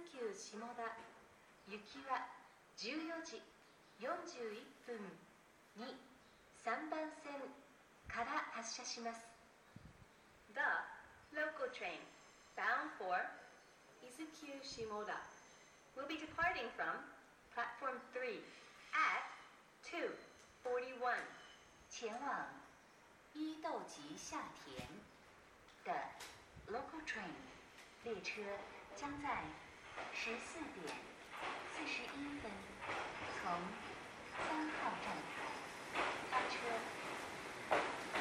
急下田行きは14時41分に3番線から発車します。The local train bound for Izukyu Shimoda will be departing from platform 3 at 2:41. 前往伊豆急下田的 local train 列车将在14:41从3号站台发车。